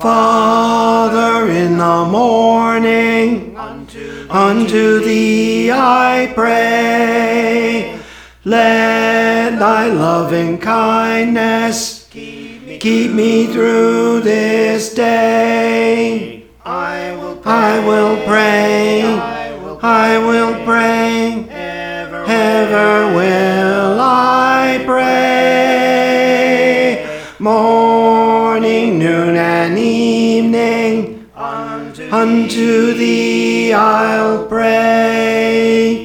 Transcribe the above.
Father, in the morning, unto thee I pray. Let thy loving kindness keep me through this day. I will pray, ever will I pray. Morning, noon, and evening, unto thee I'll pray.